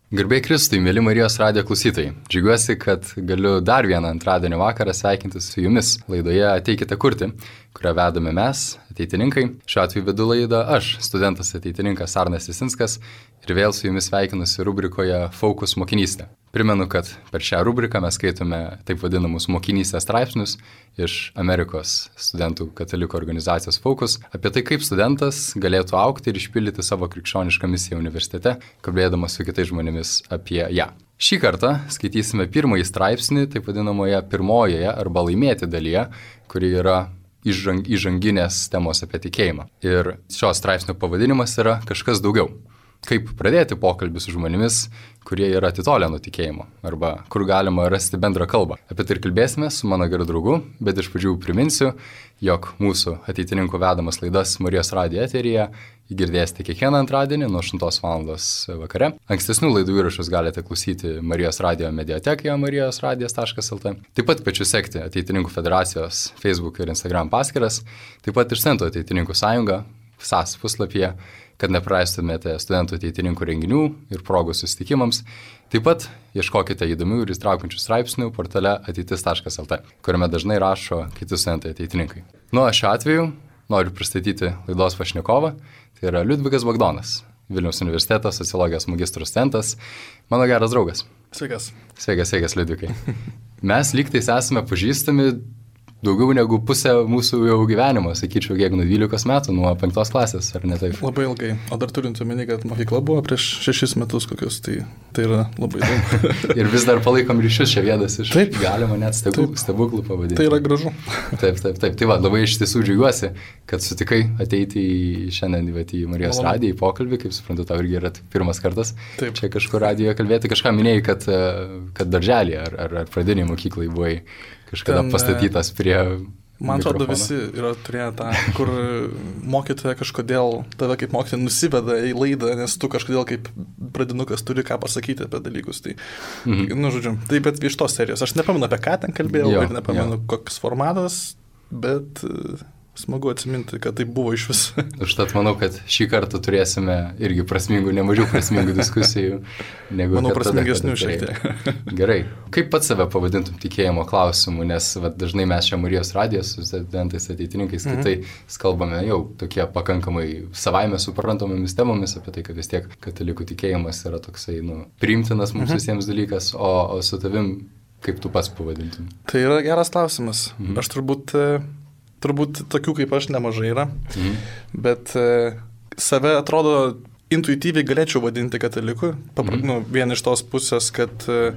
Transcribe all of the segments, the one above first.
Garbė Kristui, mėly Marijos radijo klausytojai. Džiaugiuosi, kad galiu dar vieną antradienio vakarą sveikintis su jumis laidoje Ateikite kurti, kurią vedame mes, ateitininkai. Šiuo atveju vedu laidą aš, studentas ateitininkas Arnas Jasinskas, ir vėl su jumis sveikinusi rubrikoje Focus mokinystė. Primenu, kad per šią rubriką mes skaitome taip vadinamus mokinystės straipsnius iš Amerikos studentų katalikų organizacijos Focus apie tai, kaip studentas galėtų augti ir išpildyti savo krikščionišką misiją universitete, kalbėdamas su kitais žmonėmis apie ją. Šį kartą skaitysime pirmąjį straipsnį, taip vadinamoje pirmojoje arba laimėti dalyje, kuri yra įžanginės temos apie tikėjimą. Ir šio straipsnio pavadinimas yra kažkas daugiau. Kaip pradėti pokalbį su žmonėmis, kurie yra atitolę nuo tikėjimo, arba kur galima rasti bendrą kalbą. Apie tai ir kalbėsime su mano geru draugu, bet iš pradžių priminsiu, jog mūsų ateitininkų vedamas laidas Marijos radijo eteryje girdėsite kiekvieną antradienį nuo 8 val. Vakare. Ankstesnių laidų įrašus galite klausyti Marijos radijo mediatekoje marijosradijas.lt. Taip pat kviečiu sekti Ateitininkų federacijos Facebook ir Instagram paskyras, taip pat ir Studentų ateitininkų sąjunga SAS puslapyje, kad nepraeistumėte studentų ateitininkų renginių ir progų susitikimams. Taip pat ieškokite įdomių ir įtraukiančių straipsnių portale ateitis.lt, kuriame dažnai rašo kiti studentai ateitininkai. Šiuo atveju noriu pristatyti laidos pašnekovą, tai yra Liudvikas Bagdonas, Vilniaus universiteto sociologijos magistro studentas, mano geras draugas. Sveikas. Sveikas, Liudvikai. Mes lygtais esame pažįstami daugiau negu pusę mūsų jau gyvenimo, sakyčiau, kiek nuo 12 metų, nuo 5 klasės, ar ne taip? Labai ilgai. O dar turint omeny, kad mokykla buvo prieš 6 metus kokius, tai yra labai daug. Ir vis dar palaikom ryšius, čia vienas iš taip, galima net stebuklų pavadinti. Tai yra gražu. Taip. Tai va, labai iš tiesų džiaugiuosi, kad sutikai ateiti šiandien į Marijos radiją, į pokalbį, kaip suprantu, tau irgi yra pirmas kartas. Taip. Čia kažkur radijoje kalbėti. Kažką minėjai, kad darželį ar pradinį mokyklai buvai kažkada pastatytas prie man atrodo, visi yra turėję tą, kur mokytoja kažkodėl tave kaip mokytoja nusiveda į laidą, nes tu kažkodėl kaip pradinukas turi ką pasakyti apie dalykus. Tai, žodžiu, tai bet iš tos serijos. Aš nepamenu, apie ką ten kalbėjau ir nepamenu, koks formatas, bet smagu atsiminti, kad tai buvo iš vis. Užtat manau, kad šį kartą turėsime irgi nemažiau prasmingų diskusijų. Manau, prasmingesnių šiek tiek. Gerai. Kaip pats save pavadintum tikėjimo klausimu, nes dažnai mes čia Marijos radijos su studentais ateitininkais kitai kalbame jau tokie pakankamai savaime suprantamomis temomis apie tai, kad vis tiek katalikų tikėjimas yra toksai priimtinas mums visiems dalykas, o su tavim kaip tu pats pavadintum? Tai yra geras klausimas. Aš turbūt tokių kaip aš nemažai yra, bet save atrodo intuityviai galėčiau vadinti kataliku, vien iš tos pusės, kad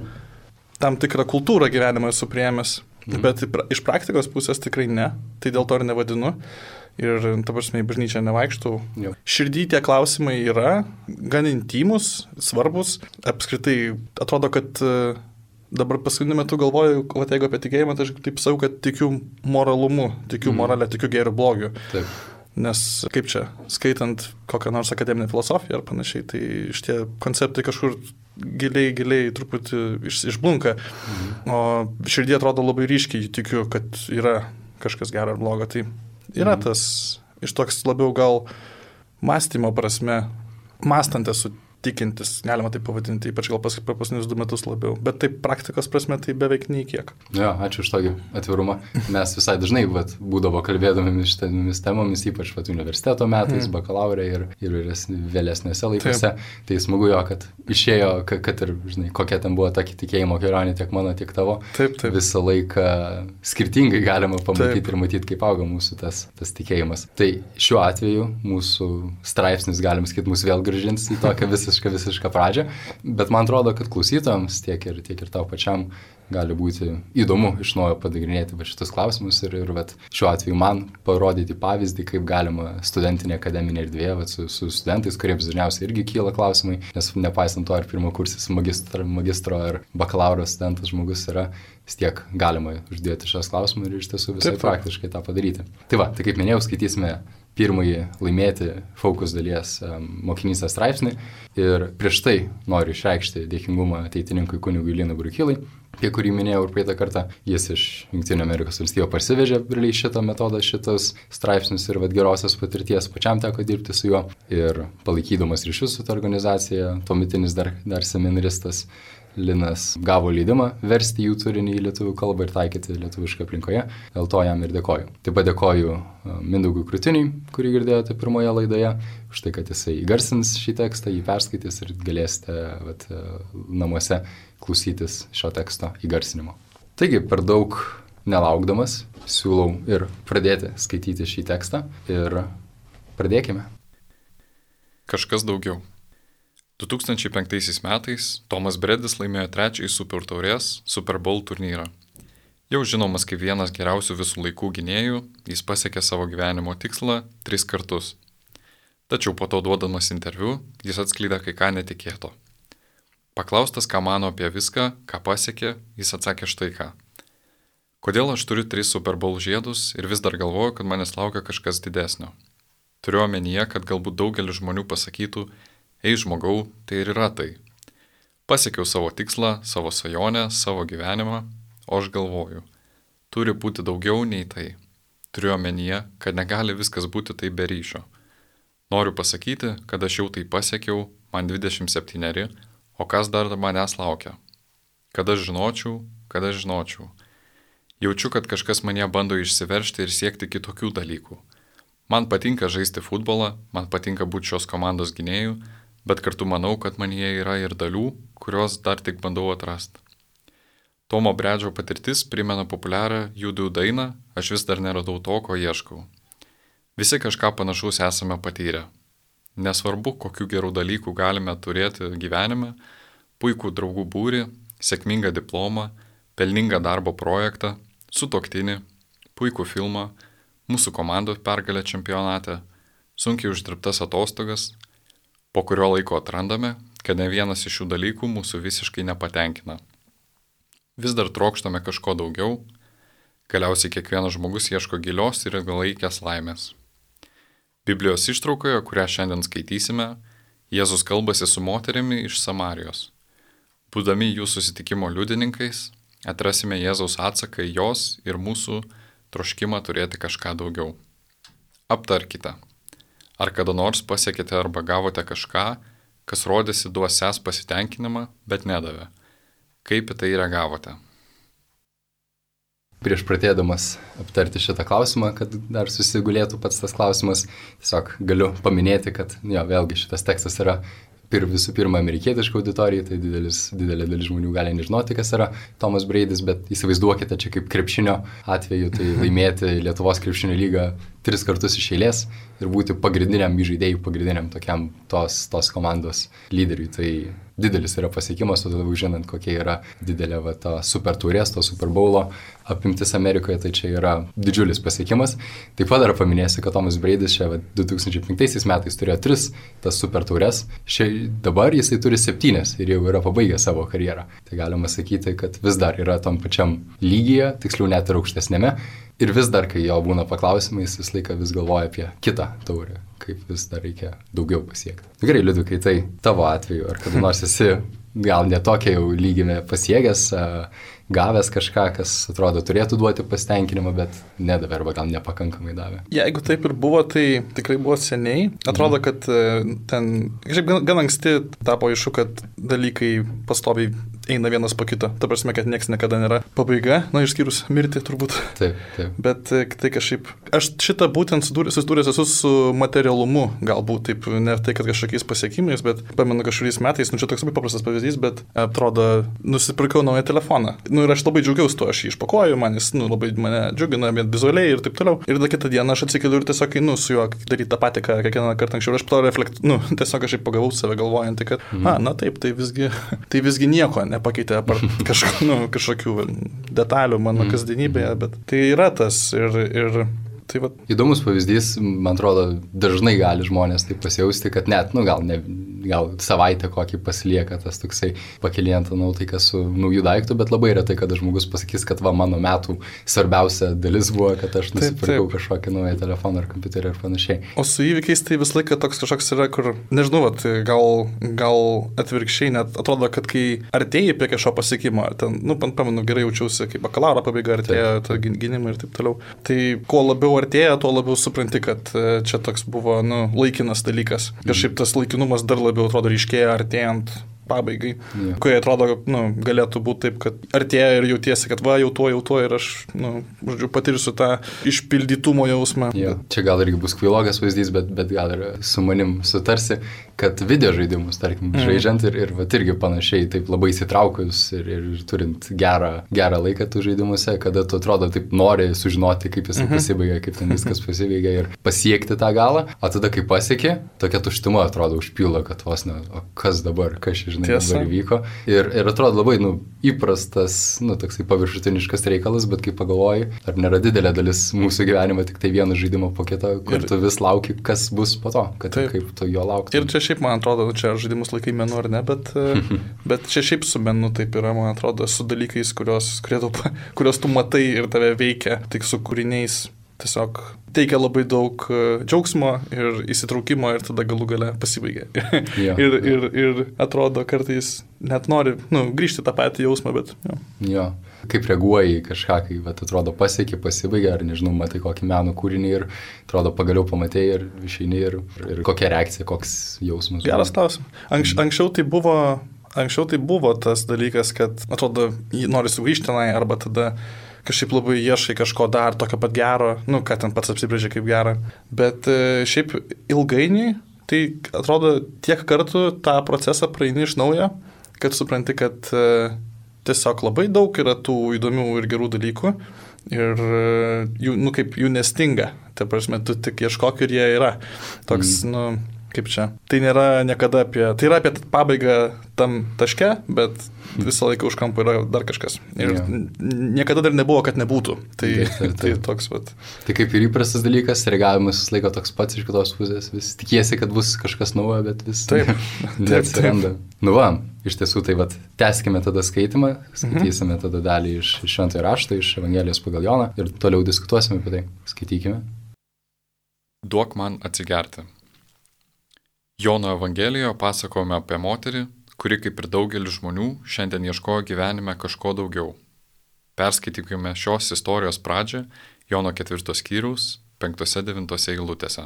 tam tikrą kultūrą gyvenimą esu priėmęs, bet iš praktikos pusės tikrai ne, tai dėl to ir nevadinu ir ta prasme į bažnyčią nevaikštau. Širdį tie klausimai yra gan intymus, svarbus, apskritai atrodo, kad dabar paskutiniu metu galvoju, jeigu apie tikėjimą, tai aš taip sakau, kad tikiu moralumu, tikiu moralę, tikiu gėriu blogiu. Taip. Nes kaip čia, skaitant kokią nors akademinę filosofiją ar panašiai, tai šitie konceptai kažkur giliai truputį išblunka. O širdį atrodo labai ryškiai, tikiu, kad yra kažkas gero ar blogo. Tai yra tas iš toks labiau gal mąstymo prasme, mąstant esu tikintis, galima taip pavadinti, ypač gal paskutinius 2 metus labiau. Bet taip praktikos prasme tai beveik nei kiek. Ačiū už tokį atvirumą. Mes visai dažnai būdavo kalbėdami šitomis temomis, ypač universiteto metais, bakalaurė ir vėlesnėse laikose. Taip. Tai smagu kad išėjo, kad ir, kokia ten buvo ta tikėjimo kelionė tiek mano, tiek tavo. Taip. Visą laiką skirtingai galima pamatyti ir matyti, kaip auga mūsų tas tikėjimas. Tai šiuo atveju mūsų straipsnis, galim sakyti, mus vėl grąžins į tokią visišką pradžią, bet man atrodo, kad klausytojams tiek ir tau pačiam gali būti įdomu iš naujo padigrinėti šitus klausimus ir šiuo atveju man parodyti pavyzdį, kaip galima studentinė akademinė erdvėje su studentais, kuriems dažniausiai irgi kyla klausimai, nes nepaisant to, ar pirmakursis magistro ar bakalauro studentas žmogus yra, vis tiek galima uždėti šios klausimus ir iš tiesų visai praktiškai tą padaryti. Tai kaip minėjau, skaitysime pirmąjį laimėti Focus dalies mokinystės straipsnį ir prieš tai noriu išreikšti dėkingumą ateitininkui kunigui Linui Brukilai, apie kurį minėjau ir praeitą kartą, jis iš Jungtinių Amerikos valstijų parsivežė realiai šitą metodą, šitus straipsnius ir gerosios patirties, pačiam teko dirbti su juo ir palaikydamas ryšius su ta organizacija, tuometinis dar seminaristas Linas gavo leidimą versti jų turinį į lietuvių kalbą ir taikyti lietuvišką aplinkoje, dėl to jam ir dėkoju. Taip pat dėkoju Mindaugui Krūtiniui, kurį girdėjote pirmoje laidoje, už tai, kad jisai įgarsins šį tekstą, jį perskaitys ir galėsite namuose klausytis šio teksto įgarsinimo. Taigi, per daug nelaukdamas, siūlau ir pradėti skaityti šį tekstą ir pradėkime. Kažkas daugiau. 2005 metais Tomas Bredis laimėjo 3. Super taurės Super Bowl turnyrą. Jau žinomas kaip vienas geriausių visų laikų gynėjų, jis pasiekė savo gyvenimo tikslą 3 kartus. Tačiau po to duodamas interviu, jis atskleidė kai ką netikėto. Paklaustas, ką mano apie viską, ką pasiekė, jis atsakė štai ką. Kodėl aš turiu 3 Super Bowl žiedus ir vis dar galvoju, kad manęs laukia kažkas didesnio. Turiu omenyje, kad galbūt daugelis žmonių pasakytų, ei žmogau, tai ir yra tai. Pasiekiau savo tikslą, savo svajonę, savo gyvenimą, o aš galvoju, turi būti daugiau nei tai. Turiu omenyje, kad negali viskas būti taip be ryšio. Noriu pasakyti, kad aš jau tai pasiekiau, man 27, o kas dar manęs laukia. Kad aš žinočiau. Jaučiu, kad kažkas mane bando išsiveržti ir siekti kitokių dalykų. Man patinka žaisti futbolą, man patinka būti šios komandos gynėjų, bet kartu manau, kad manyje yra ir dalių, kurios dar tik bandau atrasti. Tomo Bredžio patirtis primena populiarią judų dainą, aš vis dar neradau to, ko ieškau. Visi kažką panašaus esame patyrę. Nesvarbu, kokių gerų dalykų galime turėti gyvenime, puikų draugų būrį, sėkmingą diplomą, pelningą darbo projektą, sutuoktinį, puikų filmą, mūsų komandos pergalę čempionate, sunkiai uždirbtas atostogas, po kurio laiko atrandame, kad ne vienas iš šių dalykų mūsų visiškai nepatenkina. Vis dar trokštame kažko daugiau, galiausiai kiekvienas žmogus ieško gilios ir ilgalaikės laimės. Biblijos ištraukoje, kurią šiandien skaitysime, Jėzus kalbasi su moterimi iš Samarijos. Būdami jų susitikimo liudininkais, atrasime Jėzaus atsaką į jos ir mūsų troškimą turėti kažką daugiau. Aptarkite. Ar kada nors pasiekėte arba gavote kažką, kas rodėsi duosiąs pasitenkinimą, bet nedavė? Kaip į tai reagavote? Prieš pradėdamas aptarti šitą klausimą, kad dar susigulėtų pats tas klausimas, tiesiog galiu paminėti, kad vėlgi šitas tekstas yra visų pirma amerikietiška auditorija, tai didelė dalis žmonių gali nežinoti, kas yra Tomas Bredis, bet įsivaizduokite čia kaip krepšinio atveju, tai laimėti Lietuvos krepšinio lygą 3 kartus iš eilės ir būti pagrindiniam žaidėjui, pagrindiniam tokiam tos komandos lyderiui. Tai didelis yra pasiekimas, o labiau žinant, kokia yra didelė ta super taurės, to Super Bowlo apimtis Amerikoje, tai čia yra didžiulis pasiekimas. Taip pat dar paminėsiu, kad Tomas Bredis čia 2005 metais turėjo 3 tas super taurės, dabar jisai turi 7 ir jau yra pabaigęs savo karjerą. Tai galima sakyti, kad vis dar yra tom pačiam lygyje, tiksliau net ir aukštesnėme. Ir vis dar, kai jo būna paklausimai, jis vis laiką vis galvoja apie kitą taurę, kaip vis dar reikia daugiau pasiekti. Gerai, Liudvikai, tai tavo atveju, ar kada nors esi gal netokia jau lygime pasiekęs, gavęs kažką, kas atrodo turėtų duoti pasitenkinimą, bet nedavė arba gal nepakankamai davė? Jeigu taip ir buvo, tai tikrai buvo seniai. Atrodo, kad ten gan anksti tapo aišku, kad dalykai pastoviai eina vienas po kito. Ta prasme, kad nieks niekada nėra pabaiga, išskyrus mirtį turbūt. Taip. Bet tai kažkaip, aš šitą būtent susidūręs esu su materialumu, galbūt taip, ne tai, kad kažkokiais pasiekimais, bet pamenu kažkuriais metais, čia toks labai paprastas pavyzdys, bet atrodo, nusipirkau naują telefoną. Ir aš labai džiaugiausi tuo, aš jį išpakuoju, jis labai mane džiugina, bet vizualiai ir taip toliau. Ir tada kitą dieną aš atsikeliu ir tiesiog einu su juo daryti tą patį, ką kiekvieną kartą anksčiau. Ir aš tiesiog kažkaip pagavau save galvojant, kad, taip, tai visgi nieko nepakeitė apart kažkokių detalių mano kasdienybėje, bet tai yra tas ir tai va. Įdomus pavyzdys, man atrodo, dažnai gali žmonės taip pasijausti, kad net, gal ne gal savaitę kokį pasilieka tas toksai pakeliant nuotaiką su naujų daiktų, bet labai retai, kada žmogus pasakys, kad va, mano metų svarbiausia dalis buvo, kad aš nusipirkau kažkokį naują telefoną ar kompiuterį ir panašiai. O su įvykiais tai visą laiką toks kažkoks yra, kur, nežinau, gal atvirkščiai net atrodo, kad kai artėjai prie kažko pasiekimo, ten, pamenu, gerai jaučiausi, kaip bakalauro pabaiga artėjo gynimai ir taip toliau. Tai kuo labiau artėja, tuo labiau supranti, kad čia toks buvo, laikinas dalykas. Kažkaip tas laikinumas dar labiau atrodo ryškėja artėjant pabaigai, kurie atrodo, galėtų būti taip, kad artėja ir jautiesi, kad va, jau tuo ir aš, patirsiu tą išpildytumo jausmą. Čia gal irgi bus kvailogas vaizdys, bet gal ir su manim sutarsi, kad video žaidimus, tarkim, žaidžiant ir va, irgi panašiai, taip labai įsitraukus ir turint gerą laiką tų žaidimuose, kada tu atrodo taip nori sužinoti, kaip jis pasibaigia, kaip ten viskas pasibaigia ir pasiekti tą galą, o tada, kai pasieki, tokia tuštuma atrodo užpildo, kad vos ne, o kas dabar, kas žinai, dabar įvyko. Ir atrodo labai, įprastas, toksai paviršutiniškas reikalas, bet kai pagalvoji, ar nėra didelė dalis mūsų gyvenimo tik tai vieno žaidimo po kito, kur tu vis lauki, kas bus po to, kad kaip tu jo lauktum. Ir čia šiaip, man atrodo, čia žaidimus laikai menu ar ne, bet čia šiaip su menu taip yra, man atrodo, su dalykais, kurios tu matai ir tave veikia, tik su kūriniais. Tiesiog teikia labai daug džiaugsmo ir įsitraukimo ir tada galų gale pasibaigia. ir atrodo kartais net nori grįžti tą patį jausmą, bet jo. Kaip reaguoji kažką, kai atrodo pasieki, pasibaigia, ar nežinau, matai kokį meno kūrinį ir atrodo pagaliau pamatėjai ir išeini ir kokia reakcija, koks jausmas. Geras klausimas. Anksčiau tai buvo tas dalykas, kad atrodo nori sugrįžti tenai arba tada kažkaip labai ieškai kažko dar tokio pat gero, ką ten pats apsibrėžia kaip gerą. Bet šiaip ilgainiui, tai atrodo tiek kartų tą procesą praeini iš naujo, kad supranti, kad tiesiog labai daug yra tų įdomių ir gerų dalykų ir jų nestinga. Ta prasme, tu tik ieškok ir jie yra. Toks, kaip čia. Tai nėra niekada tai yra apie pabaigą tam taške, bet visą laiką už kampo yra dar kažkas. Ir niekada dar nebuvo, kad nebūtų. Tai toks vat. Tai kaip ir įprastas dalykas, reagavimas vis laiko toks pats iš kitos pusės, vis tikiesi, kad bus kažkas naujo, bet vis neatsiranda. Iš tiesų, tai tęskime tada skaitimą, skaitysime tada dalį iš Šventojo rašto, iš Evangelijos pagal Joną ir toliau diskutuosime apie tai. Skaitykime. Duok man atsigerti. Jono Evangelijoje pasakojame apie moterį, kuri kaip ir daugelis žmonių šiandien ieškojo gyvenime kažko daugiau. Perskaitykime šios istorijos pradžią Jono 4 skyriaus 5-9 eilutėse.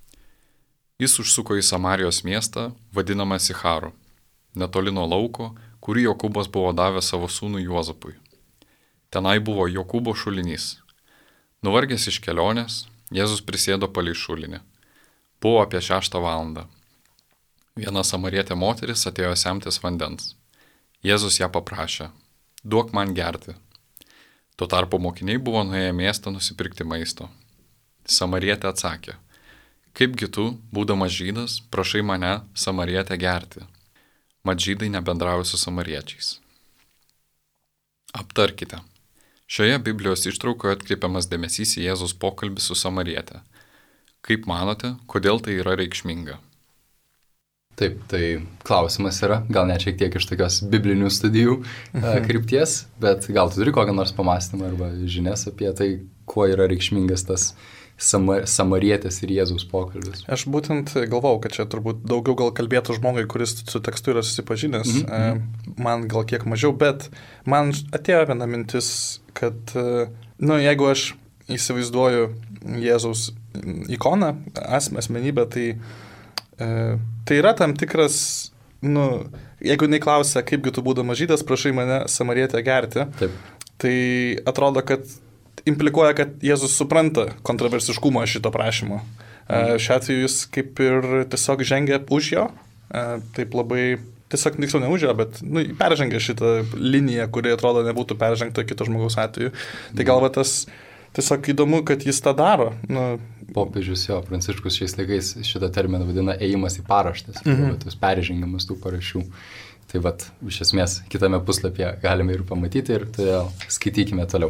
Jis užsuko į Samarijos miestą, vadinamą Sicharu, netoli nuo lauko, kurį Jokūbas buvo davęs savo sūnui Juozapui. Tenai buvo Jokūbo šulinys. Nuvargęs iš kelionės, Jėzus prisėdo palei šulinį. Buvo apie 6 valandą. Viena samarietė moteris atėjo semtis vandens. Jėzus ją paprašė, duok man gerti. Tuo tarpu mokiniai buvo nuėję miestą nusipirkti maisto. Samarietė atsakė, kaipgi tu, būdamas žydas, prašai mane, samarietę, gerti. Mat žydai nebendrauja su samariečiais. Aptarkite. Šioje Biblijos ištraukoje atkreipiamas dėmesys į Jėzus pokalbį su samarietė. Kaip manote, kodėl tai yra reikšminga? Taip, tai klausimas yra, gal net šiek tiek iš tokios biblinių studijų krypties, bet gal tu turi kokią nors pamastymą arba žinias apie tai, kuo yra reikšmingas tas samarietės ir Jėzaus pokalbis. Aš būtent galvau, kad čia turbūt daugiau gal kalbėtų žmogui, kuris su tekstu yra susipažinęs, man gal kiek mažiau, bet man atėjo viena mintis, kad, jeigu aš įsivaizduoju Jėzaus ikoną, asmenybę, tai yra tam tikras, jeigu jinai klausia, kaipgi tu būdamas žydas, prašai mane samarietę gerti, taip. Tai atrodo, kad implikuoja, kad Jėzus supranta kontroversiškumą šito prašymo. Šiuo atveju jis kaip ir tiesiog žengia už jo, taip labai, tiesiog tiksliau ne už jo, bet peržengia šitą liniją, kuri atrodo nebūtų peržengta kito žmogaus atveju. Tai galva tas tiesiog įdomu, kad jis tą daro. Popiežius Pranciškus šiais laikais šitą terminą vadina ėjimas į paraštes, tas peržengimas tų parašių. Tai iš esmės, kitame puslapyje galime ir pamatyti ir todėl skaitykime toliau.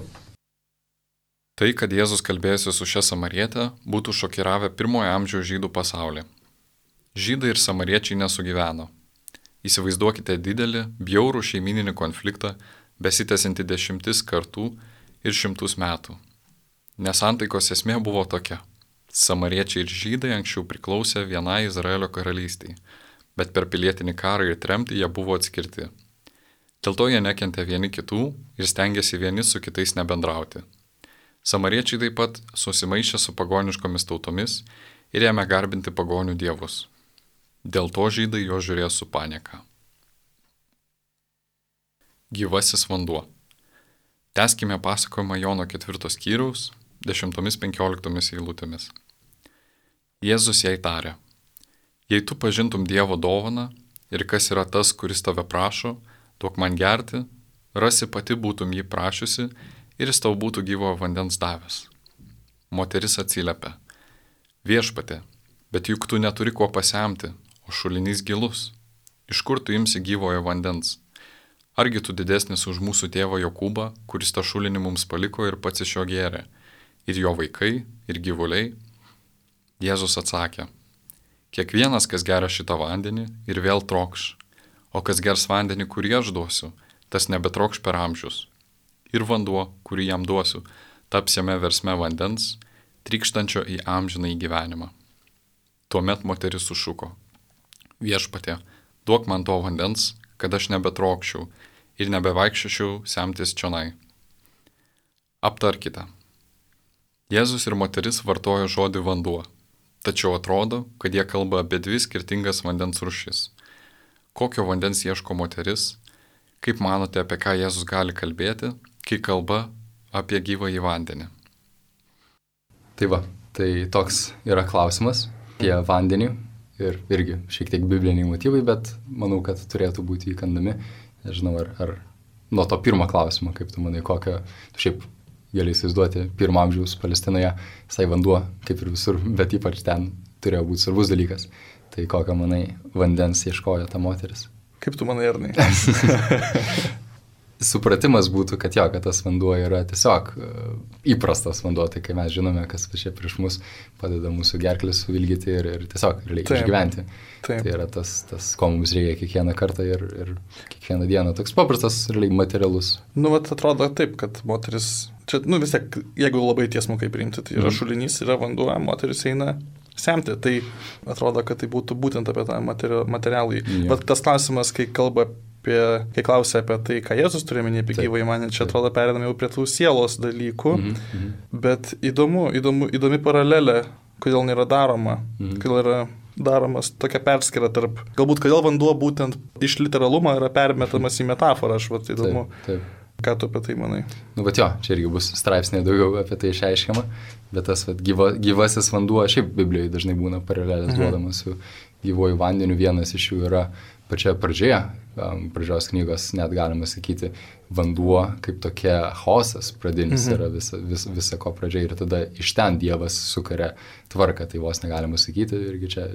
Tai, kad Jėzus kalbėjosi su šia samarietė, būtų šokiravę pirmojo amžiaus žydų pasaulį. Žydai ir samariečiai nesugyveno. Įsivaizduokite didelį, bjaurų šeimininį konfliktą, besitęsiantį 10 kartų ir 100 metų. Nesantaikos esmė buvo tokia. Samariečiai ir žydai anksčiau priklausė vienai Izraelio karalystiai, bet per pilietinį karą ir tremtį jie buvo atskirti. Dėl to jie nekentė vieni kitų ir stengėsi vieni su kitais nebendrauti. Samariečiai taip pat susimaišė su pagoniškomis tautomis ir ėmė garbinti pagonių dievus. Dėl to žydai jo žiūrėjo su panieka. Gyvasis vanduo. Tęskime pasakojimą Jono 4 skyriaus 10-15 eilutėmis. Jėzus jai tarė: Jei tu pažintum Dievo dovaną ir kas yra tas, kuris tave prašo, duok man gerti, rasi pati būtum jį prašiusi ir jis tau būtų gyvojo vandens davęs. Moteris atsiliepė: Viešpatie, bet juk tu neturi kuo pasemti, o šulinys gilus. Iš kur tu imsi gyvojo vandens? Argi tu didesnis už mūsų tėvą Jokūbą, kuris tą šulinį mums paliko ir pats iš jo gėrė, ir jo vaikai, ir gyvuliai? Jėzus atsakė: Kiekvienas, kas geria šitą vandenį, ir vėl trokš, o kas gers vandenį, kurį aš duosiu, tas nebetrokš per amžius. Ir vanduo, kurį jam duosiu, taps jame versme vandens, trykštančio į amžinąjį gyvenimą. Tuomet moteris sušuko: Viešpatie, duok man to vandens, kad aš nebetrokščiau ir nebevaikščiočiau semtis čionai. Aptarkite. Jėzus ir moteris vartojo žodį vanduo, tačiau atrodo, kad jie kalba apie 2 skirtingas vandens rūšis. Kokio vandens ieško moteris? Kaip manote, apie ką Jėzus gali kalbėti, kai kalba apie gyvąjį vandenį? Tai va, tai toks yra klausimas apie vandenį ir irgi šiek tiek bibliniai motyvai, bet manau, kad turėtų būti įkandami. Nežinau, ar nuo to pirmo klausimo, kaip tu manai, kokio, tu šiaip gali įsivaizduoti 1 amžiaus Palestinoje, visai vanduo, kaip ir visur, bet ypač ten turėjo būti svarbus dalykas. Tai kokio, manai, vandens ieškojo ta moteris? Kaip tu manai, Arnai? Supratimas būtų, kad jo, kad tas vanduo yra tiesiog įprastas vanduo, tai kai mes žinome, kas čia prieš mus padeda mūsų gerklės suvilgyti ir tiesiog reikia išgyventi. Taip. Tai yra tas, ko mums reikia kiekvieną kartą ir kiekvieną dieną. Toks paprastas, realiai materialus. Vat atrodo taip, kad moteris, čia, vis tiek, jeigu labai tiesmukai priimti, tai yra šulinys, yra vanduo, moteris eina semti. Tai atrodo, kad tai būtų būtent apie tą materialų. Bet tas klausimas, kai klausia apie tai, ką Jėzus turi minėti apie gyvąjį vandenį, čia atrodo perėdame jau prie tų sielos dalykų, bet įdomi paralelė, kodėl nėra daroma, kodėl yra daromas tokia perskira tarp, galbūt kodėl vanduo būtent iš literalumo yra permetamas į metaforą, aš vat įdomu. Taip. Ką tu apie tai manai? Bet jo, čia irgi bus straipsniai daugiau apie tai išaiškiama, bet tas gyvasis vanduo, šiaip Biblijoje dažnai būna paralelės duodamas su gyvuoju vandeniu, vienas iš jų yra pačioje pradžioje, pradžios knygos, net galima sakyti, vanduo kaip tokia chaosas pradinis yra visa ko pradžia ir tada iš ten Dievas sukuria tvarką, tai vos negalima sakyti, irgi čia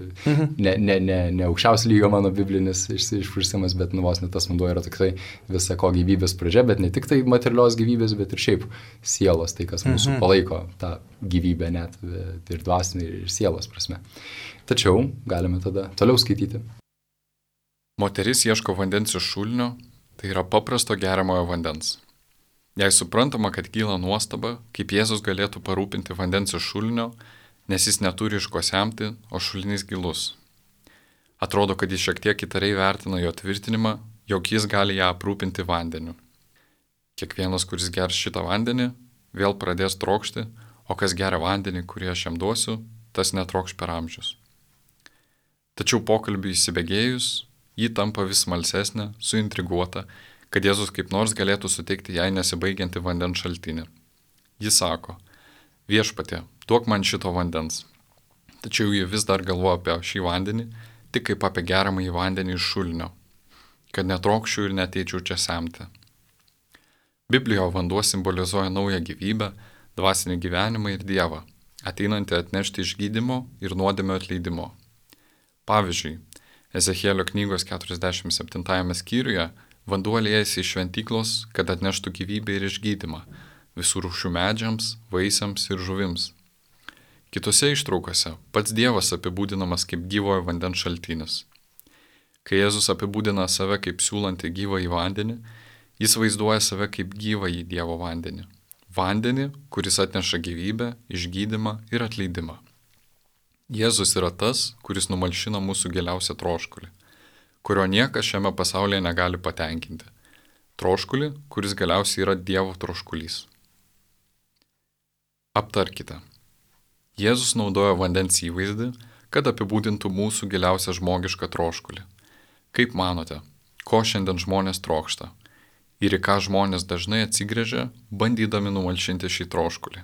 ne aukščiausio lygio mano biblinis išprusimas, bet vos net tas vanduo yra toksai visa ko gyvybės pradžia, bet ne tik tai materialios gyvybės, bet ir šiaip sielos, tai kas mūsų palaiko tą gyvybę net ir dvasinį ir sielos prasme. Tačiau galime tada toliau skaityti. Moteris ieško vandens iš šulinio, tai yra paprasto geriamojo vandens. Jei suprantama, kad kyla nuostaba, kaip Jėzus galėtų parūpinti vandens iš šulinio, nes jis neturi iš ko semti, o šulinys gilus. Atrodo, kad jis šiek tiek įtariai vertina jo tvirtinimą, jog jis gali ją aprūpinti vandeniu. Kiekvienas, kuris gers šitą vandenį, vėl pradės trokšti, o kas geria vandenį, kurį aš jam duosiu, tas netrokš per amžius. Tačiau pokalbį įsibėgėjus, ji tampa vis smalsesnė, suintriguota, kad Jėzus kaip nors galėtų suteikti jai nesibaigiantį vandens šaltinį. Ji sako: Viešpatie, duok man šito vandens. Tačiau ji vis dar galvoja apie šį vandenį, tik kaip apie geriamąjį vandenį iš šulinio, kad netrokščiau ir neteičiau čia semti. Biblijoje vanduo simbolizuoja naują gyvybę, dvasinį gyvenimą ir Dievą, ateinantį atnešti išgydymo ir nuodėmio atleidimo. Pavyzdžiui, Ezechielio knygos 47 skyriuje vanduo liejasi iš šventyklos, kad atneštų gyvybę ir išgydymą visų rūšių medžiams, vaisiams ir žuvims. Kitose ištraukose pats Dievas apibūdinamas kaip gyvojo vandens šaltinis. Kai Jėzus apibūdina save kaip siūlantį gyvąjį vandenį, jis vaizduoja save kaip gyvąjį Dievo vandenį. Vandenį, kuris atneša gyvybę, išgydymą ir atleidimą. Jėzus yra tas, kuris numalšina mūsų giliausią troškulį, kurio niekas šiame pasaulyje negali patenkinti. Troškulį, kuris galiausiai yra Dievo troškulys. Aptarkite. Jėzus naudojo vandens įvaizdį, kad apibūdintų mūsų giliausią žmogišką troškulį. Kaip manote, ko šiandien žmonės trokšta ir į ką žmonės dažnai atsigręžia, bandydami numalšinti šį troškulį?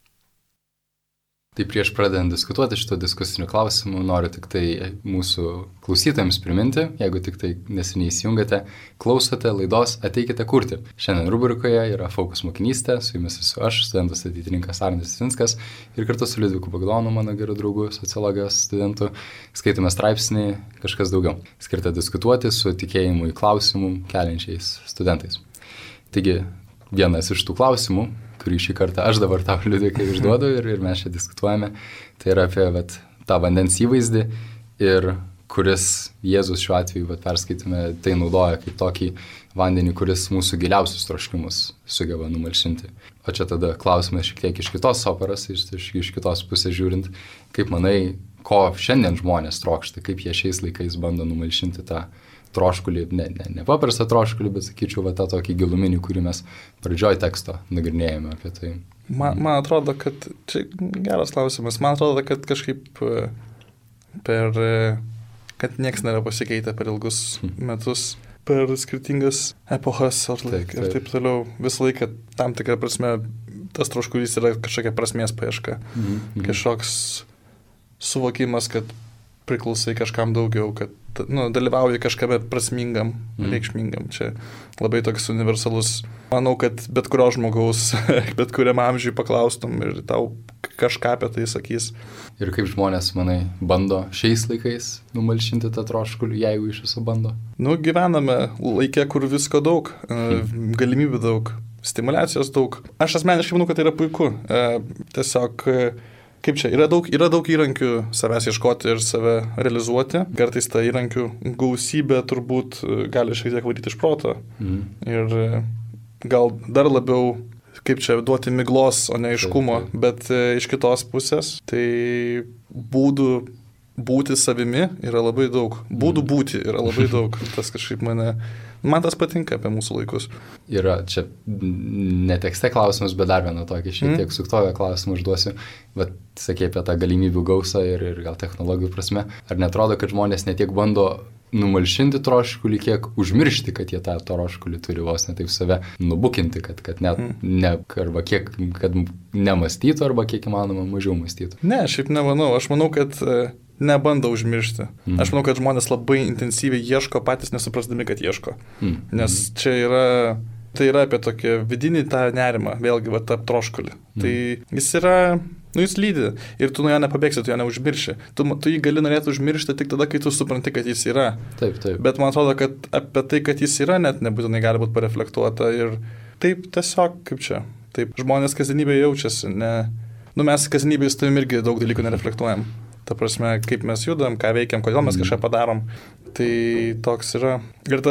Tai prieš pradedant diskutuoti šito diskusinių klausimų, noriu tik tai mūsų klausytojams priminti, jeigu tik tai neseniai įsijungate, klausote laidos Ateikite kurti. Šiandien rubrikoje yra Fokus mokinystė, su jumis esu aš, studentas ateitininkas Arnas Cinskas ir kartu su Liudviku Bagdonu, mano geru draugu, sociologijos studentu, skaitome straipsnį Kažkas daugiau, skirtą diskutuoti su tikėjimu į klausimų keliančiais studentais. Taigi, vienas iš tų klausimų, kurį šį kartą aš dabar tau, Liudvikai, užduodu ir mes čia diskutuojame, tai yra apie tą vandens įvaizdį ir kuris Jėzus šiuo atveju, perskaitime, tai naudoja kaip tokį vandenį, kuris mūsų giliausius troškimus sugeba numalšinti. O čia tada klausimas šiek tiek iš kitos operos, iš kitos pusės žiūrint, kaip manai, ko šiandien žmonės trokšta, kaip jie šiais laikais bando numalšinti tą troškulį, ne paprastą troškulį, bet sakyčiau, tą tokį giluminį, kurį mes pradžioj teksto nagrinėjame apie tai. Man atrodo, kad, čia geras klausimas, man atrodo, kad kažkaip kad nieks nėra pasikeitę per ilgus metus, per skirtingas epochas ir taip toliau. Visą laiką tam tikrą prasme tas troškulys yra kažkokia prasmės paieška, kažkoks suvokimas, kad priklausai kažkam daugiau, kad dalyvauji kažkame prasmingam, reikšmingam. Čia labai toks universalus. Manau, kad bet kurio žmogaus, bet kuriam amžiui paklaustum ir tau kažką apie tai sakys. Ir kaip žmonės, manai, bando šiais laikais numalšinti tą troškulį, jeigu iš viso bando? Gyvename laike, kur visko daug, galimybių daug, stimulacijos daug. Aš asmeniškai manau, kad tai yra puiku. Tiesiog kaip čia, yra daug įrankių savęs ieškoti ir save realizuoti. Kartais ta įrankių gausybė turbūt gali šiek tiek varyti iš proto. Ir gal dar labiau, kaip čia, duoti miglos, o ne aiškumo. Bet iš kitos pusės, tai būdų būti savimi yra labai daug. Būdų būti yra labai daug. Tas kažkaip man tas patinka apie mūsų laikus. Yra čia ne tekste klausimus, bet dar vieną tokį šiek tiek suktovę klausimą užduosiu. Bet sakė apie tą galimybių gausą ir gal technologijų prasme. Ar netrodo, kad žmonės ne tiek bando numalšinti troškulį, kiek užmiršti, kad jie tą troškulį turi vos ne taip save nubukinti, kad net arba kiek, kad nemastytų, arba kiek įmanoma mažiau mąstytų? Ne, šiaip nemanau. Aš manau, kad nebando užmiršti. Aš manau, kad žmonės labai intensyviai ieško, patys nesuprasdami, kad ieško. Nes čia tai yra apie tokį vidinį tą nerimą, vėlgi, tą troškulį. Tai jis yra, jis lydi ir tu nuo jo nepabėgsi, tu jo neužmirši. Tu jį gali norėti užmiršti tik tada, kai tu supranti, kad jis yra. Taip. Bet man atrodo, kad apie tai, kad jis yra, net nebūtinai gali būti pareflektuota ir taip tiesiog, kaip čia, taip, žmonės kasdienybėje jaučiasi, mes kasdienybėje su tavim irgi daug dalykų nereflektuojam. Ta prasme, kaip mes judam, ką veikiam, kodėl mes kažką padarom. Tai toks yra. Ir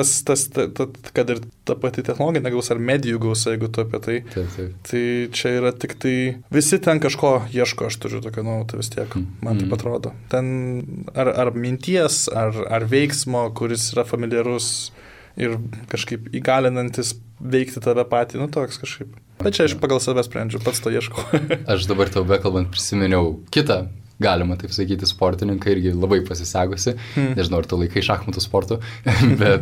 kad ir ta pati technologinė gausa ar medijų gausa, jeigu tu apie tai. Taip. Tai čia yra tik tai, visi ten kažko ieško, aš turiu tokią nuojautą vis tiek, man taip atrodo. Ten ar minties, ar veiksmo, kuris yra familiarus ir kažkaip įgalinantis veikti tave patį, toks kažkaip. Bet čia aš pagal save sprendžiu, pats to ieškau. Aš dabar tau bekalbant prisiminiau kitą, galima taip sakyti, sportininkai irgi labai pasisegusi. Nežinau, ar tu laikai šachmatų sportu, bet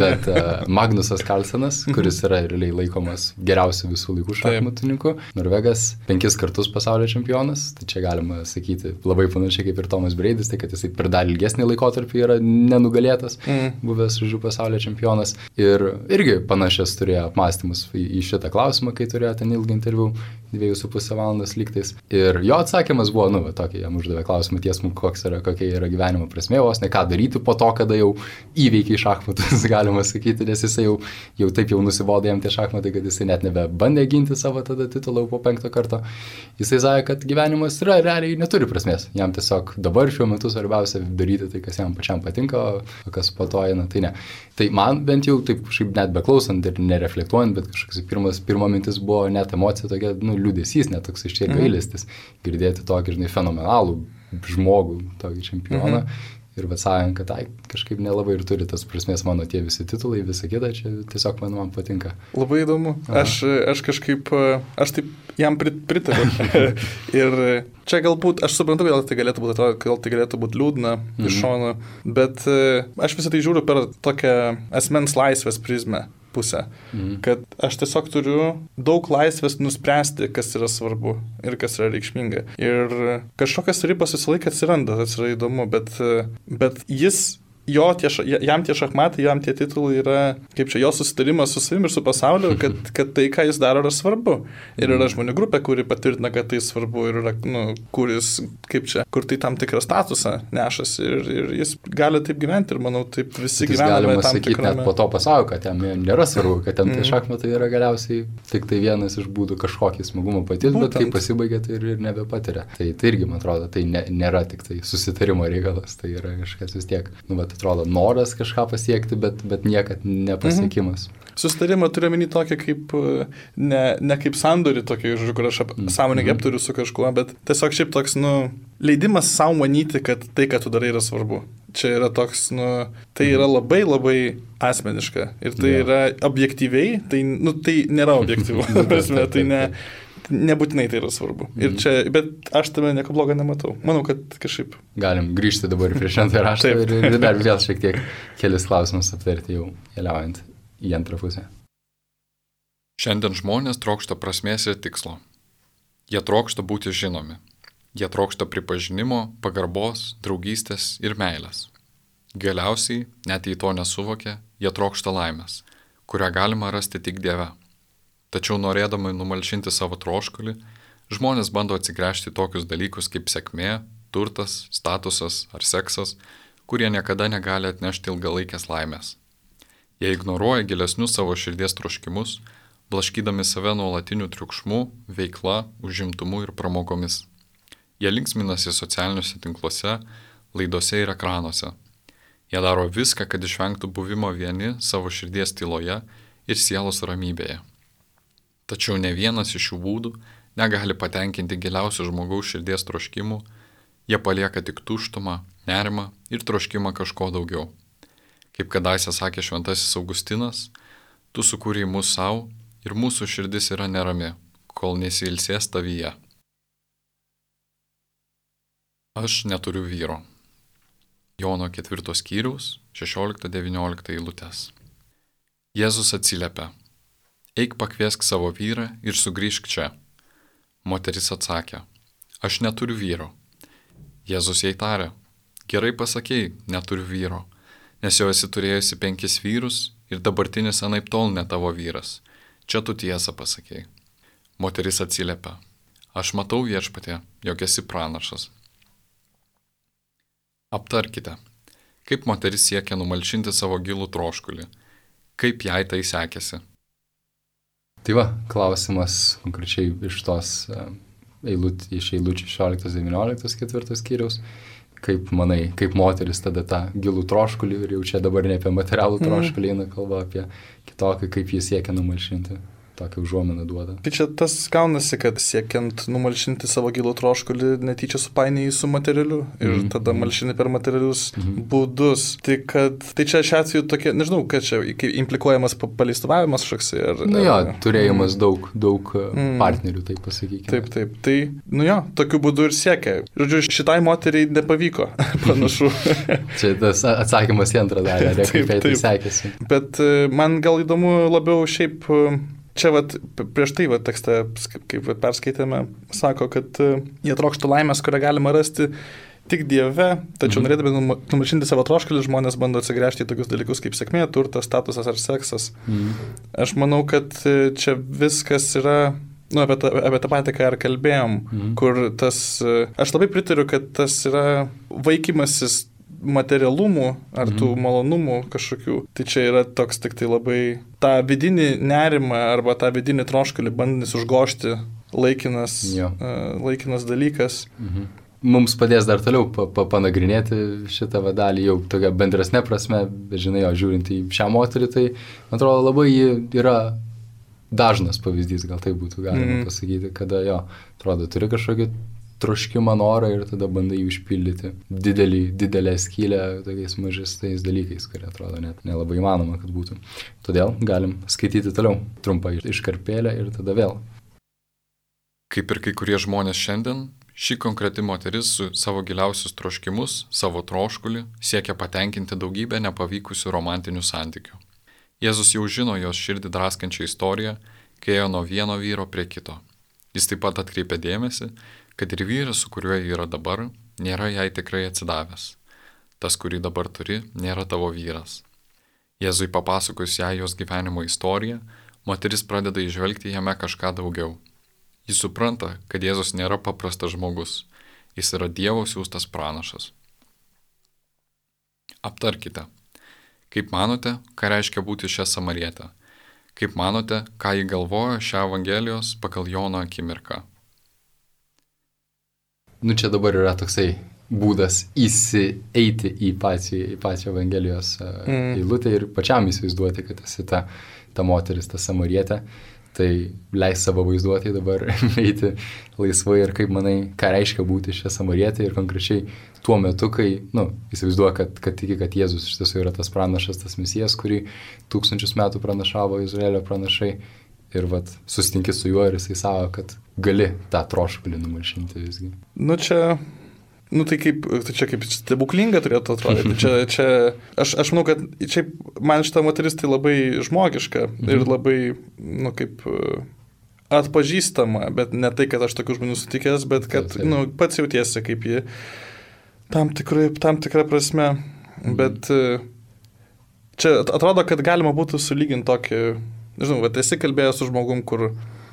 Magnusas Carlsenas, kuris yra realiai laikomas geriausiu visų laikų šachmatininku, Norvegas, 5 kartus pasaulio čempionas, tai čia galima sakyti labai panašiai kaip ir Tomas Breidis, tai kad jisai per dar ilgesnį laikotarpį yra nenugalėtas, buvęs pasaulio čempionas. Ir irgi panašias turėjo apmąstymus į šitą klausimą, kai turėjo ten ilgą interviu, 2,5 valandos lygtais. Ir jo atsakymas buvo, tokia, jam uždavė klausimą tiesmų, kokia yra gyvenimo prasmė, vos ne ką daryti po to, kada jau įveikiai šachmatus, galima sakyti, nes jisai jau taip jau nusibodo jam tie šachmatai, kad jisai net nebebandė ginti savo tada titulą po 5 karto. Jisai sakė, kad gyvenimas realiai neturi prasmės. Jam tiesiog dabar šiuo metu svarbiausia daryti tai, kas jam pačiam patinka, o kas po to eina, tai ne. Tai man bent jau taip kažkaip net beklausant ir nereflektuojant, bet kažkoks pirma mintis buvo net emocija tokia, liūdesys, net toks iš čia gailestis, girdėti tokį, žinai, fenomenalų žmogų, tokį čempioną. Ir sakant, kad kažkaip nelabai ir turi tas prasmės mano tie visi titulai, visa kita, čia tiesiog man patinka. Labai įdomu. Aš kažkaip, aš taip jam pritariu. Ir čia galbūt, aš suprantu, gal tai galėtų būti liūdna iš šono, bet aš visą tai žiūriu per tokią asmens laisvės prizmę pusę, kad aš tiesiog turiu daug laisvės nuspręsti, kas yra svarbu ir kas yra reikšminga. Ir kažkokias ribas visą laiką atsiranda, tas yra įdomu, bet jam tie šachmatai, jam tie titulai yra, kaip čia, jo susitarimas su savimi ir su pasauliu, kad tai, ką jis daro, yra svarbu. Ir yra žmonių grupė, kuri patvirtina, kad tai svarbu ir yra, kuris, kaip čia, kur tai tam tikrą statusą nešas ir jis gali taip gyventi ir manau, taip visi gyvename tam tikrame. Galima sakyti net po to pasaulio, kad jam nėra svarbu, kad ten tie šachmatai yra galiausiai tik tai vienas iš būdų kažkokį smagumą patirti, bet kai pasibaigia, tai ir nebepatiria. Tai irgi, man atrodo, tai nėra tik tai susitarimo reikalas, tai yra kažkas vis tiek, atrodo, noras kažką pasiekti, bet niekad nepasiekimas. Susitarimą turiu menį tokį kaip, ne kaip sandorį tokį, kur aš sąmoningai aptariu su kažkuo, bet tiesiog šiaip toks, leidimas savo manyti, kad tai, ką tu darai, yra svarbu. Čia yra toks, tai yra labai, labai asmeniška. Ir tai yra objektyviai, tai nėra objektyvu. Tai nebūtinai tai yra svarbu. Ir čia, bet aš tame nieko blogo nematau. Manau, kad kažkaip. Galim grįžti dabar prie šventąjį raštą ir dar vėl šiek tiek kelis klausimus aptarti jau keliaujant į antrą pusę. Šiandien žmonės trokšta prasmės ir tikslo. Jie trokšta būti žinomi. Jie trokšta pripažinimo, pagarbos, draugystės ir meilės. Galiausiai, net jei to nesuvokia, jie trokšta laimės, kurią galima rasti tik Dieve. Tačiau norėdami numalšinti savo troškulį, žmonės bando atsigręžti tokius dalykus kaip sėkmė, turtas, statusas ar seksas, kurie niekada negali atnešti ilgalaikės laimės. Jie ignoruoja gilesnius savo širdies troškimus, blaškydami save nuolatiniu triukšmu, veikla, užimtumu ir pramogomis. Jie linksminasi socialiniuose tinkluose, laidose ir ekranuose. Jie daro viską, kad išvengtų buvimo vieni savo širdies tyloje ir sielos ramybėje. Tačiau ne vienas iš šių būdų negali patenkinti giliausių žmogaus širdies troškimų, jie palieka tik tuštumą, nerimą ir troškimą kažko daugiau. Kaip kadaise sakė šventasis Augustinas, tu sukūrei mus savo ir mūsų širdis yra nerami, kol nesiilsės tavyje. Aš neturiu vyro. Jono 4 skyriaus 16-19 eilutės. Jėzus atsiliepia. Eik pakviesk savo vyrą ir sugrįžk čia. Moteris atsakė, aš neturiu vyro. Jėzus jai tarė, gerai pasakei, neturiu vyro, nes jau esi turėjusi 5 vyrus ir dabartinis anaiptol ne tavo vyras. Čia tu tiesą pasakei. Moteris atsiliepia, aš matau viešpatie, jog esi pranašas. Aptarkite, kaip moteris siekia numalšinti savo gilų troškulį, kaip jai tai sekėsi. Tai va, klausimas konkrečiai iš tos iš eilučių 16-19 4 skyriaus. Kaip manai, kaip moteris tada tą gilų troškulį ir jau čia dabar ne apie materialų troškulį eina kalba, apie kitokį, kaip jis siekia numalšinti. Tokią užuominą duoda. Tai čia tas gaunasi, kad siekiant numalšinti savo gilų troškulį netyčia supainėjai su materialiu ir tada malšini per materialius būdus. Tai čia šiuo atveju tokie, nežinau, kad čia implikuojamas paleistuvavimas šaksai. Turėjimas daug partnerių, taip pasakykime. Taip. Tai, tokiu būdu ir siekia. Žodžiu, šitai moteriai nepavyko, panašu. Čia tas atsakymas į antrą dalį, kaip tai sekėsi. Bet man gal įdomu labiau šiaip. Čia prieš tai tekste, kaip perskaitėme, sako, kad jie trokšta laimės, kurią galima rasti tik Dieve, tačiau norėdami numalšinti savo troškulį, žmonės bando atsigręžti į tokius dalykus kaip sėkmė, turtas, statusas ar seksas. Aš manau, kad čia viskas yra Nu, apie tą patį, ką ir kalbėjom, kur tas, aš labai pritariu, kad tas yra vaikymasis materialumų ar tų malonumų kažkokių. Tai čia yra toks tik tai labai tą vidinį nerimą arba tą vidinį troškulį bandys užgošti laikinas dalykas. Mums padės dar toliau panagrinėti šitą dalį jau tokia bendresnė prasme, bet žinai, žiūrint į šią moterį, tai man atrodo labai yra dažnas pavyzdys, gal tai būtų galima pasakyti, kada atrodo, turi kažkokį troškimą, norą ir tada bandai jį užpildyti didelę skylę tokiais mažestais dalykais, kurie atrodo net nelabai įmanoma, kad būtų. Todėl galim skaityti toliau trumpą iškarpėlę ir tada vėl. Kaip ir kai kurie žmonės šiandien, ši konkreti moteris su savo giliausius troškimus, savo troškulį, siekia patenkinti daugybę nepavykusių romantinių santykių. Jėzus jau žino jos širdį draskančią istoriją, kai ėjo nuo vieno vyro prie kito. Jis taip pat atkreipė dėmesį, kad ir vyras, su kuriuo ji yra dabar, nėra jai tikrai atsidavęs. Tas, kurį dabar turi, nėra tavo vyras. Jėzui papasakojus jai jos gyvenimo istoriją, moteris pradeda įžvelgti jame kažką daugiau. Jis supranta, kad Jėzus nėra paprastas žmogus, jis yra Dievo siųstas pranašas. Aptarkite. Kaip manote, ką reiškia būti šią samarietę? Kaip manote, ką ji galvoja šią Evangelijos pagal Jono akimirką? Čia dabar yra toksai būdas įsieiti į pačią Evangelijos eilutę ir pačiam įsivaizduoti, kad esi ta moteris, ta samarietė. Tai leis savo vaizduotėje dabar eiti laisvai ir kaip manai, ką reiškia būti šią samarietę ir konkrečiai tuo metu, kai, įsivaizduoja, kad tiki, kad Jėzus iš tiesų yra tas pranašas, tas Mesijas, kurį 1000 metų pranašavo Izraelio pranašai ir susitinki su juo ir jisai savo, kad gali tą troškulį numalšinti visgi. Tai čia kaip stebuklinga turėtų atrodyti. Aš manau, kad čia man šita moteris tai labai žmogiška ir labai, kaip atpažįstama, bet ne tai, kad aš tokių žmonių sutikęs, bet kad, pats jautiesi kaip ji tam tikrą prasme. Bet čia atrodo, kad galima būtų sulyginti tokį, nežinau, esi kalbėjęs su žmogum, kur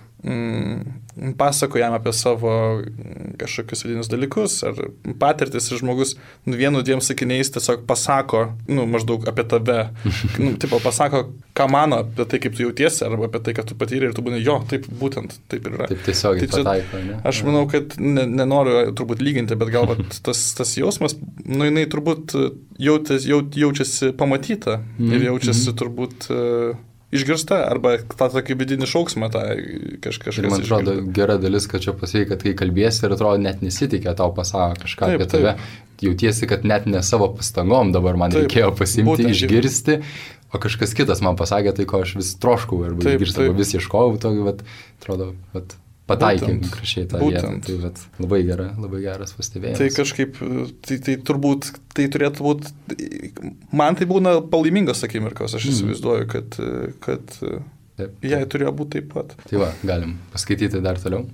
pasako jam apie savo kažkokius vidinius dalykus ar patirtis ir žmogus vienu dviem sakiniais tiesiog pasako, maždaug apie tave, pasako, ką mano apie tai, kaip tu jautiesi arba apie tai, kad tu patyrė ir tu būni, taip būtent, taip ir yra. Taip tiesiogiai pataiko, ne? Aš manau, kad nenoriu turbūt lyginti, bet gal tas jausmas, jinai turbūt jaučiasi pamatyta ir jaučiasi turbūt išgirsta, arba tą tokį vidinį šauksmą kažkas. Ir man atrodo gera dalis, kad čia pasakė, kad kai kalbėsi ir atrodo net nesitikė tau pasako kažką apie tave, jautiesi, kad net ne savo pastangom dabar man reikėjo pasimti, išgirsti, o kažkas kitas man pasakė tai, ko aš vis troškau, arba išgirsti, arba vis ieškojau, tokį, atrodo, pataikėm krašiai tą vietą. Tai labai geras pastebėjimas. Tai kažkaip, tai turbūt, tai turėtų būti, man tai būna palaimingos akimirkos, aš įsivaizduoju, kad jai turėjo būti taip pat. Tai galim paskaityti dar toliau.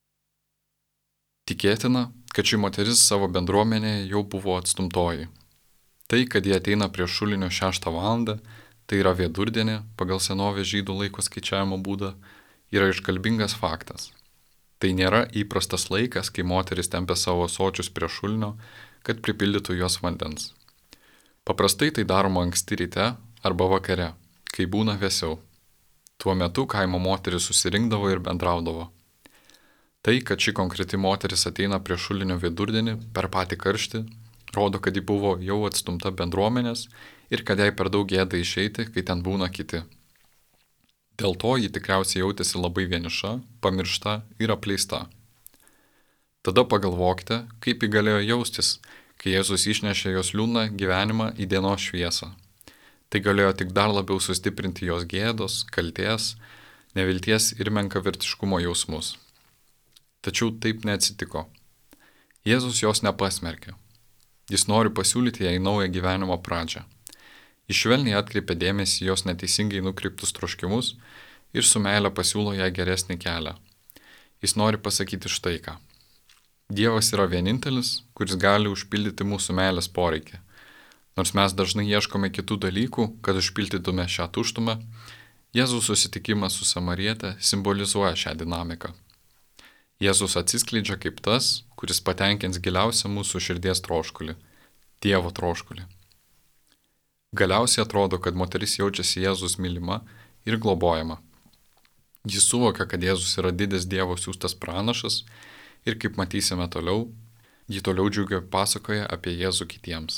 Tikėtina, kad ši moteris savo bendruomenėje jau buvo atstumtoji. Tai, kad jie ateina prie šulinio 6 valandą, tai yra vidurdienį pagal senovės žydų laiko skaičiavimo būdą, yra iškalbingas faktas. Tai nėra įprastas laikas, kai moteris tempia savo ąsočius prie šulinio, kad pripildytų juos vandens. Paprastai tai daroma anksti ryte arba vakare, kai būna vėsiau. Tuo metu kaimo moteris susirinkdavo ir bendraudavo. Tai, kad ši konkreti moteris ateina prie šulinio vidurdienį per patį karštį, rodo, kad ji buvo jau atstumta bendruomenės ir kad jai per daug gėda išeiti, kai ten būna kiti. Dėl to ji tikriausiai jautėsi labai vieniša, pamiršta ir apleista. Tada pagalvokite, kaip ji galėjo jaustis, kai Jėzus išnešė jos liūdną gyvenimą į dienos šviesą. Tai galėjo tik dar labiau sustiprinti jos gėdos, kaltės, nevilties ir menkavertiškumo jausmus. Tačiau taip neatsitiko. Jėzus jos nepasmerkė. Jis nori pasiūlyti jai naują gyvenimo pradžią. Jis švelniai atkreipia dėmesį jos neteisingai nukreiptus troškimus ir su meile pasiūlo jai geresnį kelią. Jis nori pasakyti štai ką. Dievas yra vienintelis, kuris gali užpildyti mūsų meilės poreikį. Nors mes dažnai ieškome kitų dalykų, kad užpildytume šią tuštumą, Jėzaus susitikimas su samariete simbolizuoja šią dinamiką. Jėzus atsiskleidžia kaip tas, kuris patenkins giliausią mūsų širdies troškulį – Dievo troškulį. Galiausiai atrodo, kad moteris jaučiasi Jėzus mylima ir globojama. Jis suvokia, kad Jėzus yra didis Dievo siųstas pranašas ir, kaip matysime toliau, ji toliau džiugiai pasakoja apie Jėzų kitiems.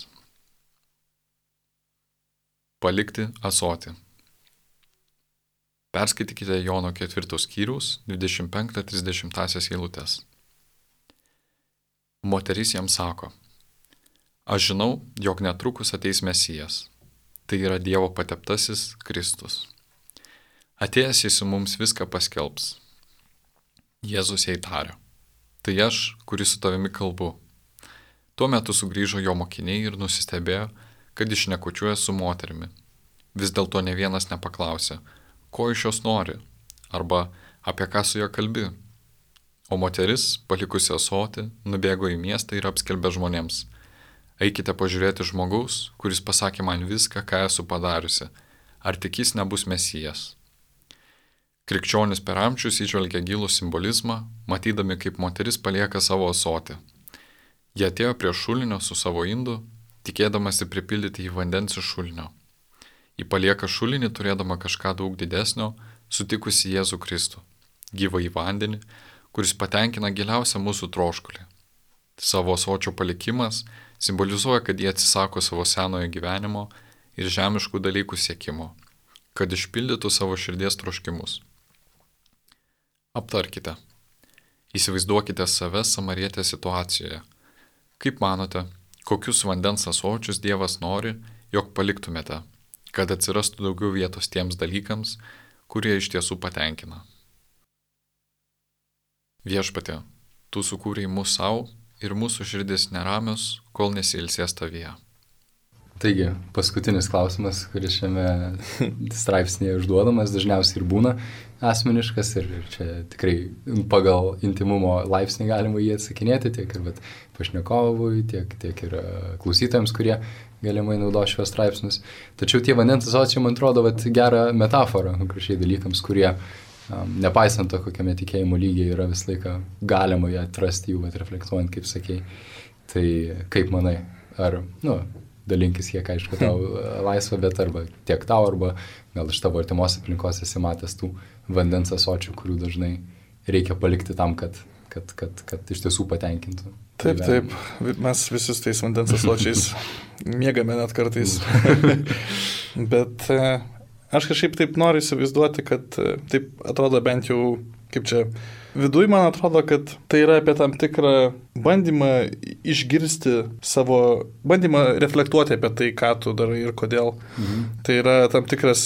Palikti ąsotį. Perskaitykite Jono 4 skyriaus 25-30 eilutes. Moteris jam sako: Aš žinau, jog netrukus ateis Mesijas, tai yra Dievo pateptasis Kristus. Atėjęs jis mums viską paskelbs. Jėzus jai tarė: Tai aš, kuris su tavimi kalbu. Tuo metu sugrįžo jo mokiniai ir nusistebėjo, kad išnekučiuoja su moterimi. Vis dėlto ne vienas nepaklausė, ko iš jos nori, arba apie ką su ja kalbi. O moteris, palikusi ąsotį, nubėgo į miestą ir apskelbė žmonėms: Eikite pažiūrėti žmogaus, kuris pasakė man viską, ką esu padariusi, ar tik jis nebus Mesijas. Krikščionis per amžius įžvelgia gilų simbolizmą, matydami, kaip moteris palieka savo ąsotį. Jie atėjo prie šulinio su savo indu, tikėdamasi pripildyti jį vandens iš šulinio. Ji palieka šulinį turėdama kažką daug didesnio, sutikusi Jėzų Kristų, gyvą į vandenį, kuris patenkina giliausią mūsų troškulį. Savo ąsočio palikimas simbolizuoja, kad jie atsisako savo senojo gyvenimo ir žemiškų dalykų siekimo, kad išpildytų savo širdies troškimus. Aptarkite. Įsivaizduokite save samarietės situacijoje. Kaip manote, kokius vandens ąsočius Dievas nori, jog paliktumėte, kad atsirastų daugiau vietos tiems dalykams, kurie iš tiesų patenkina? Viešpatie, tu sukūrei mus savo ir mūsų širdis neramios, kol nesiilsės tavyje. Taigi, paskutinis klausimas, kuris šiame straipsnėje užduodamas, dažniausiai ir būna asmeniškas ir čia tikrai pagal intimumo laipsnį galima jį atsakinėti tiek ir pašnekovui, tiek ir klausytojams, kurie galimai naudos šios straipsnius. Tačiau tie vandens ąsočiai, man atrodo, gera metafora konkrečiai dalykams, kurie nepaisant to, kokiame tikėjimo lygiai yra visą laiką galima ją atrasti jų, reflektuojant, kaip sakei. Tai kaip manai, ar, dalinkis kiek, aišku, tau laisva, bet arba tiek tau, arba gal iš tavo artimos aplinkos esi matęs tų vandens ąsočių, kurių dažnai reikia palikti tam, kad iš tiesų patenkintų. Taip, mes visus tais vandens ąsočiais miegame net kartais. Bet aš kažkaip taip noriu įsivaizduoti, kad taip atrodo bent jau, kaip čia, viduj man atrodo, kad tai yra apie tam tikrą bandymą išgirsti bandymą reflektuoti apie tai, ką tu darai ir kodėl. Tai yra tam tikras,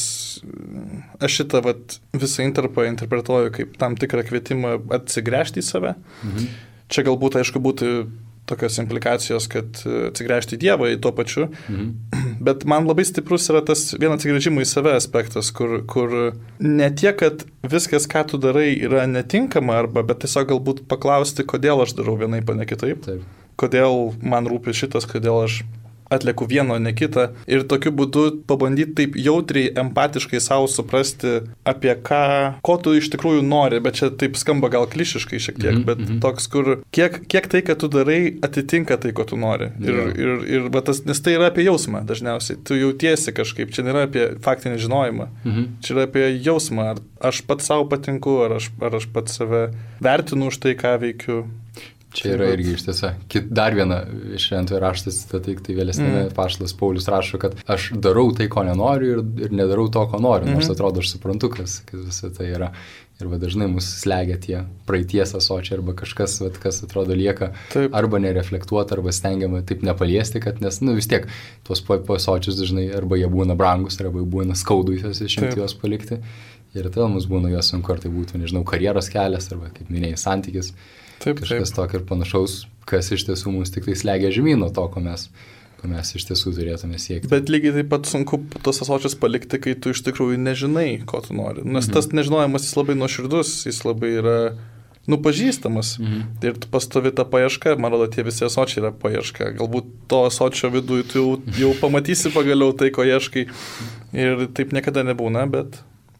aš šitą visą intarpą interpretuoju kaip tam tikrą kvietimą atsigręžti į save. Čia galbūt, aišku, būtų tokios implikacijos, kad atsigręžti į Dievą į tuo pačiu, bet man labai stiprus yra tas vien atsigręžimo į save aspektas, kur ne tiek, kad viskas, ką tu darai, yra netinkama, bet tiesiog galbūt paklausti, kodėl aš darau vienaip, o ne kitaip, kodėl man rūpi šitas, kodėl aš atlieku vieno, ne kitą, ir tokiu būdu pabandyti taip jautriai, empatiškai savo suprasti, apie ko tu iš tikrųjų nori, bet čia taip skamba gal klišiškai šiek tiek, bet toks, kur kiek tai, ką tu darai, atitinka tai, ko tu nori. Nes tai yra apie jausmą dažniausiai. Tu jautiesi kažkaip, čia nėra apie faktinį žinojimą, čia yra apie jausmą, ar aš pats savo patinku, ar aš pats save vertinu už tai, ką veikiu. Čia yra irgi iš tiesa. Dar viena iš šventojo rašto citata, tai vėlesnėme apaštalas Paulius rašo, kad aš darau tai, ko nenoriu ir nedarau to, ko noriu, nors atrodo, aš suprantu, kas visą tai yra. Ir dažnai mus slegia tie praeities ąsočiai arba kažkas, kas atrodo lieka arba nereflektuota, arba stengiama taip nepaliesti, kad nes vis tiek tuos ąsočius dažnai arba jie būna brangus, arba būna skaudu išimti juos palikti. Ir tada mums būna juos sunku, ar tai būtų, nežinau, karjeros kelias, arba, kaip minėjai, santykis. Kažkas tokio ir panašaus, kas iš tiesų mums tik tai slegia žemyn nuo to, ko mes iš tiesų turėtume siekti. Bet lygiai taip pat sunku tos ąsočius palikti, kai tu iš tikrųjų nežinai, ko tu nori. Nes tas nežinojimas jis labai nuoširdus, jis labai yra pažįstamas. Ir tu pastovi tą paiešką, man rodo, tie visi ąsočiai yra paieška. Galbūt to ąsočio viduje tu jau pamatysi pagaliau tai, ko ieškai. Ir taip niekada nebūna, bet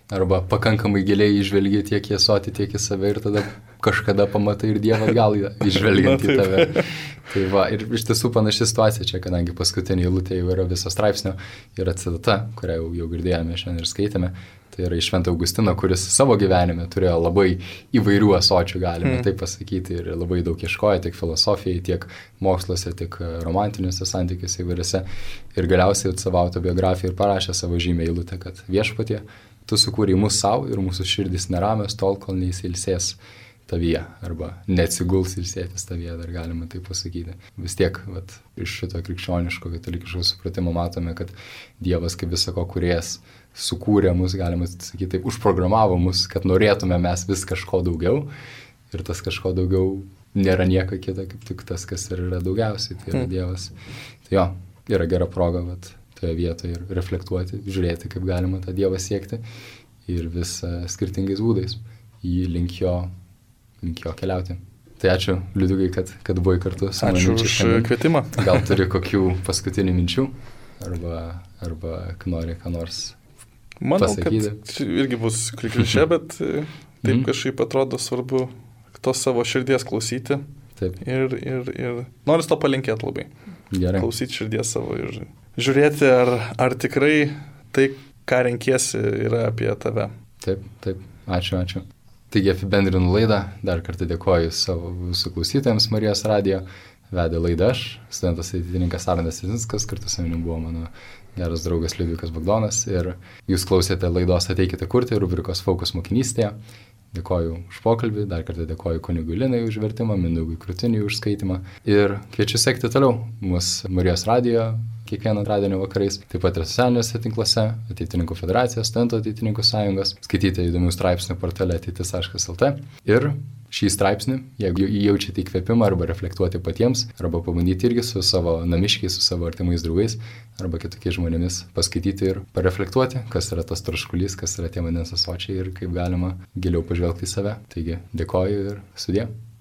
arba pakankamai giliai įžvelgi tiek į ąsotį, tiek į save ir tada kažkada pamatai ir Dievą gal įžvelgiant į tave. Tai va, ir iš tiesų panaši situacija čia, kadangi paskutinė eilutė jau yra viso straipsnio, yra citata, kurią jau girdėjome šiandien ir skaitėme. Tai yra iš Švento Augustino, kuris savo gyvenime turėjo labai įvairių ąsočių, galime taip pasakyti, ir labai daug ieškojo tiek filosofijai, tiek moksluose, tiek romantiniuose santykiuose įvairiuose. Ir galiausiai savo autobiografiją ir parašė savo žymę eilutę, kad Viešpatie, tu sukūrei mus savo ir mūsų širdis neramios tol, kol neįsilsės tavyje, arba neatsiguls ilsėtis tavyje, dar galima tai pasakyti. Vis tiek, vat, iš šito krikščioniško, katalikiško supratimo matome, kad Dievas kaip visako kūrėjas sukūrė mus, galima sakyti, taip, užprogramavo mus, kad norėtume mes vis kažko daugiau ir tas kažko daugiau nėra nieko kita, kaip tik tas, kas ir yra daugiausiai, tai yra Dievas. Tai jo, yra gera proga, vat, toje vietoje ir reflektuoti, žiūrėti, kaip galima tą Dievą siekti ir vis skirtingais būdais jį link jo keliauti. Tai ačiū, Liudvikai, kad buvai kartu su manimi. Ačiū už kvietimą. Gal turi kokių paskutinių minčių arba nori ką nors Manau, pasakyti. kad irgi bus klišė, bet taip kažkaip atrodo svarbu tos savo širdies klausyti. Taip. Ir noriu to palinkėti labai. Gerai. Klausyti širdies savo ir žiūrėti, ar tikrai tai, ką renkiesi, yra apie tave. Taip. Ačiū. Taigi apibendrinu laidą. Dar kartą dėkoju savo visų klausytojams Marijos radijo. Vedė laidą aš, studentas ateitininkas Arnas Jezinskas, kartu su manimi buvo mano geras draugas Liudvikas Bagdonas ir jūs klausėte laidos Ateikite kurti rubrikos Fokus mokinystėje. Dėkoju už pokalbį, dar kartą dėkoju kunigui Linai už vertimą, Mindaugui Krutiniui už skaitimą ir kviečiu sekti toliau mūsų Marijos radijo kiekvieną antradienio vakarais, taip pat ir socialiniuose tinkluose, Ateitininkų federacijos, Studentų ateitininkų sąjungos, skaityti įdomių straipsnių portale ateitis.lt ir šį straipsnį, jeigu jaučiate įkvėpimą arba reflektuoti patiems, arba pabandyti irgi su savo namiškiais, su savo artimais draugais, arba kitokiais žmonėmis paskaityti ir pareflektuoti, kas yra tas troškulys, kas yra tie vandens ąsočiai ir kaip galima giliau pažvelgti į save. Taigi dėkoju ir sudie.